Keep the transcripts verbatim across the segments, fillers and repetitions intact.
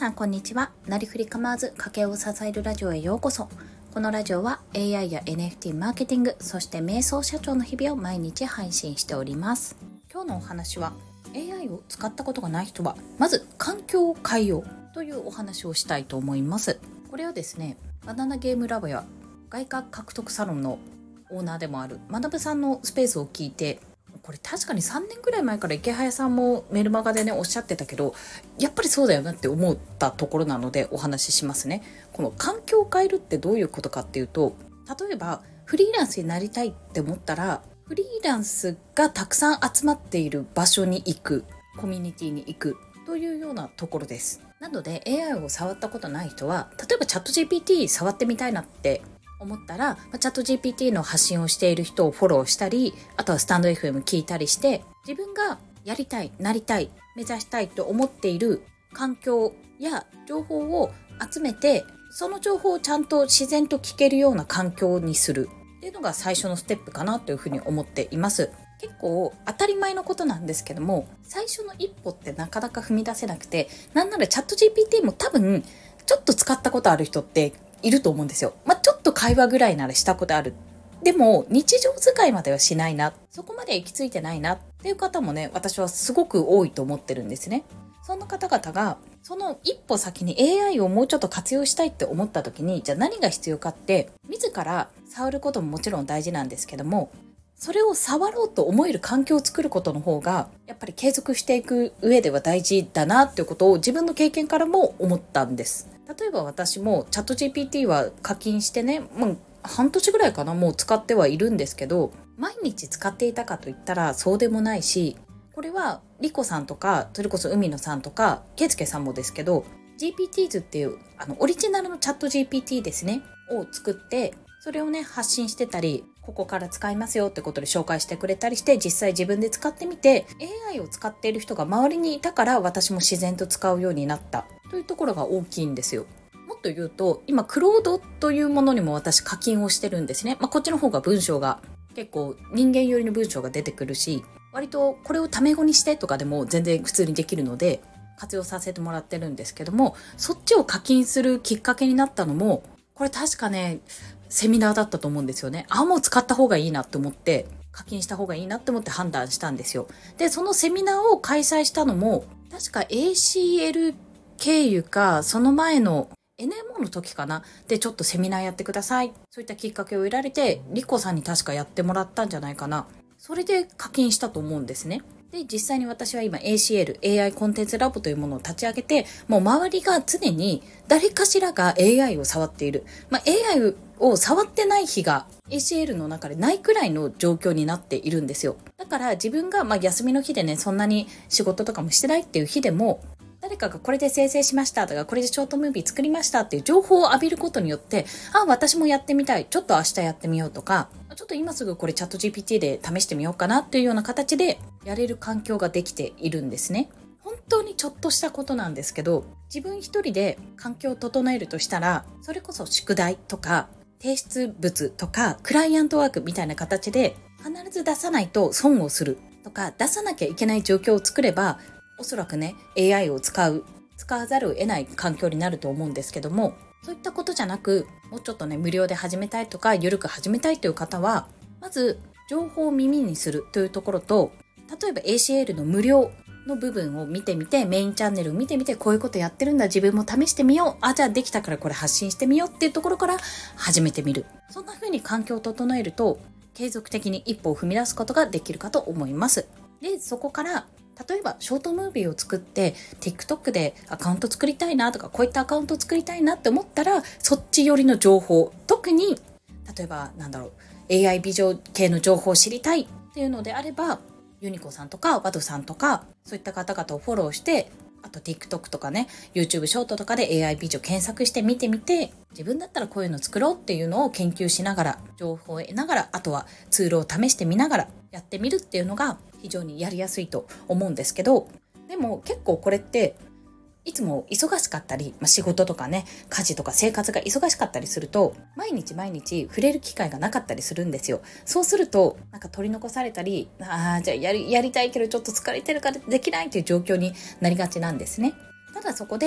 さんこんにちは。なりふり構わず家計を支えるラジオへようこそ。このラジオは エーアイ や エヌエフティー マーケティング、そして瞑想社長の日々を毎日配信しております。今日のお話は エーアイ を使ったことがない人はまず環境を変えようというお話をしたいと思います。これはですね、バナナゲームラボや外貨獲得サロンのオーナーでもある学さんのスペースを聞いて、これ確かにさんねんぐらい前から池早さんもメルマガでねおっしゃってたけど、やっぱりそうだよなって思ったところなのでお話ししますね。この環境を変えるってどういうことかっていうと、例えばフリーランスになりたいって思ったら、フリーランスがたくさん集まっている場所に行く、コミュニティに行くというようなところです。なので エーアイ を触ったことない人は、例えばチャット ジーピーティー 触ってみたいなって思ったら、チャット ジーピーティー の発信をしている人をフォローしたり、あとはスタンド エフエム 聞いたりして、自分がやりたい、なりたい、目指したいと思っている環境や情報を集めて、その情報をちゃんと自然と聞けるような環境にするっていうのが最初のステップかなというふうに思っています。結構当たり前のことなんですけども、最初の一歩ってなかなか踏み出せなくて、なんならチャット ジーピーティー も多分ちょっと使ったことある人っていると思うんですよ。まあ、ちょっと会話ぐらいならしたことある。でも日常使いまではしないな、そこまで行き着いてないなっていう方もね、私はすごく多いと思ってるんですね。そんな方々がその一歩先に エーアイ をもうちょっと活用したいって思った時に、じゃあ何が必要かって、自ら触ることももちろん大事なんですけども、それを触ろうと思える環境を作ることの方がやっぱり継続していく上では大事だなっていうことを自分の経験からも思ったんです。例えば私もチャット ジーピーティー は課金してね、もう半年ぐらいかな、もう使ってはいるんですけど、毎日使っていたかといったらそうでもないし、これはリコさんとか、それこそ海野さんとかケイスケさんもですけど、 ジーピーティーズ っていうあのオリジナルのチャット ジーピーティー ですねを作って、それをね発信してたり、ここから使いますよってことで紹介してくれたりして、実際自分で使ってみて エーアイ を使っている人が周りにいたから、私も自然と使うようになったというところが大きいんですよ。もっと言うと、今クロードというものにも私課金をしてるんですね。まあ、こっちの方が文章が結構人間寄りの文章が出てくるし、割とこれをタメ語にしてとかでも全然普通にできるので活用させてもらってるんですけども、そっちを課金するきっかけになったのも、これ確かねセミナーだったと思うんですよね。あ、もう使った方がいいなと思って、課金した方がいいなって思って判断したんですよ。で、そのセミナーを開催したのも確か エーシーエル 経由か、その前の エヌエムオー の時かなで、ちょっとセミナーやってください、そういったきっかけを得られて、リコさんに確かやってもらったんじゃないかな。それで課金したと思うんですね。で、実際に私は今 エーシーエル、エーアイ コンテンツラボというものを立ち上げて、もう周りが常に誰かしらが エーアイ を触っている。まあ、エーアイ を触ってない日が エーシーエル の中でないくらいの状況になっているんですよ。だから自分がまあ休みの日でね、そんなに仕事とかもしてないっていう日でも、誰かがこれで生成しましたとか、これでショートムービー作りましたっていう情報を浴びることによって、あ、私もやってみたい、ちょっと明日やってみようとか、ちょっと今すぐこれチャット ジーピーティー で試してみようかなっていうような形でやれる環境ができているんですね。本当にちょっとしたことなんですけど、自分一人で環境を整えるとしたら、それこそ宿題とか提出物とかクライアントワークみたいな形で必ず出さないと損をするとか、出さなきゃいけない状況を作れば、おそらくね エーアイ を使う使わざるを得ない環境になると思うんですけども、そういったことじゃなく、もうちょっとね無料で始めたいとか緩く始めたいという方は、まず情報を耳にするというところと、例えば エーシーエル の無料の部分を見てみて、メインチャンネルを見てみて、こういうことやってるんだ、自分も試してみよう、あ、じゃあできたからこれ発信してみようっていうところから始めてみる。そんな風に環境を整えると継続的に一歩を踏み出すことができるかと思います。で、そこから例えばショートムービーを作って TikTok でアカウント作りたいなとか、こういったアカウント作りたいなって思ったら、そっち寄りの情報、特に例えばなんだろう エーアイ 美女系の情報を知りたいっていうのであれば、ユニコさんとかワドさんとか、そういった方々をフォローして、あと TikTok とかね YouTube ショートとかで エーアイ 美女検索して見てみて、自分だったらこういうの作ろうっていうのを研究しながら、情報を得ながら、あとはツールを試してみながらやってみるっていうのが非常にやりやすいと思うんですけど、でも結構これっていつも忙しかったり、まあ、仕事とかね、家事とか生活が忙しかったりすると、毎日毎日触れる機会がなかったりするんですよ。そうすると、なんか取り残されたり、ああ、じゃあやり、やりたいけどちょっと疲れてるからできないという状況になりがちなんですね。ただそこで、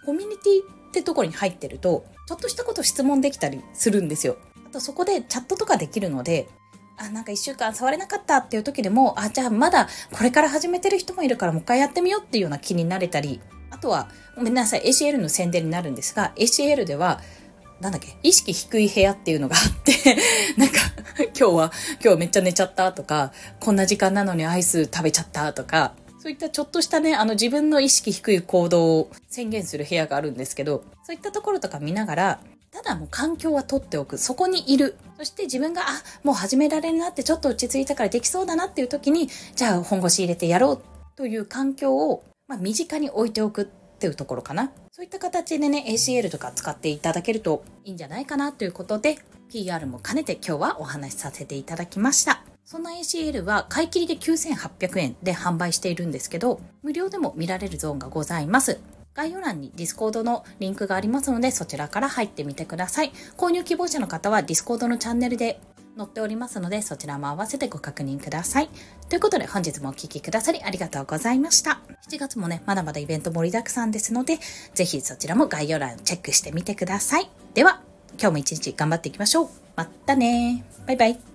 コミュニティってところに入ってると、ちょっとしたこと質問できたりするんですよ。あとそこでチャットとかできるので、あ、なんか一週間触れなかったっていう時でも、あ、じゃあまだこれから始めてる人もいるからもう一回やってみようっていうような気になれたり、あとは、ごめんなさい、エーシーエル の宣伝になるんですが、エーシーエル では、なんだっけ、意識低い部屋っていうのがあってなんか今日は今日めっちゃ寝ちゃったとか、こんな時間なのにアイス食べちゃったとか、そういったちょっとしたね、あの自分の意識低い行動を宣言する部屋があるんですけど、そういったところとか見ながら、ただもう環境は取っておく、そこにいる、そして自分があもう始められるなってちょっと落ち着いたからできそうだなっていう時に、じゃあ本腰入れてやろうという環境を、まあ、身近に置いておくっていうところかな。そういった形でね エーシーエル とか使っていただけるといいんじゃないかなということで ピーアール も兼ねて今日はお話しさせていただきました。そんな エーシーエル は買い切りできゅうせんはっぴゃくえんで販売しているんですけど、無料でも見られるゾーンがございます。概要欄に Discord のリンクがありますので、そちらから入ってみてください。購入希望者の方は Discord のチャンネルで載っておりますので、そちらも合わせてご確認ください。ということで本日もお聞きくださりありがとうございました。しちがつもね、まだまだイベント盛りだくさんですので、ぜひそちらも概要欄チェックしてみてください。では、今日も一日頑張っていきましょう。またね。バイバイ。